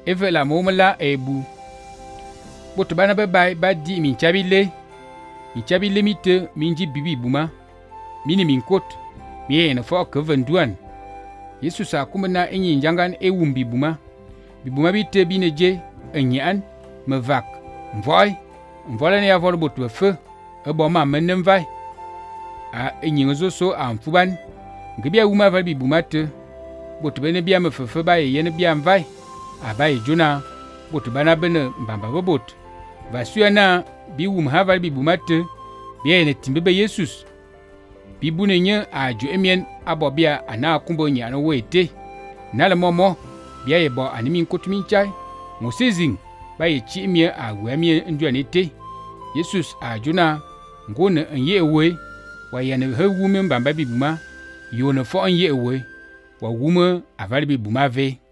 Eve la momela ebu. Boto bana bebai ba di min chabile. Min chabile mite minji bibi buma. Mini min kot. Mie na fo ke venduan. Yesus akumena enyi njangan ewumbi buma. Bibuma bite bineje enyan mevak. Mvoy. Mvola ne avol boto befe. Eboma menem vai. A enyi ngozo so amfuban. Ngebia wuma val bibuma te. Boto bene bia mefefe ba yene bia mvai. Abai jona boto bana bene mbamba bobot. Vasuana bi wum haval bibuma te. Bia ne timbebe Yesus. Bibune nye ajo emien abobia ana kumbo nyano wete. Nala momo bia yebo animin kotumin chai. Ngosezing ba ye chi emie agwamie nduanete. Yesus ajuna ngone enye ewe wa yane he wume mbamba bibuma yone fo enye ewe wa wume avali bibuma ve.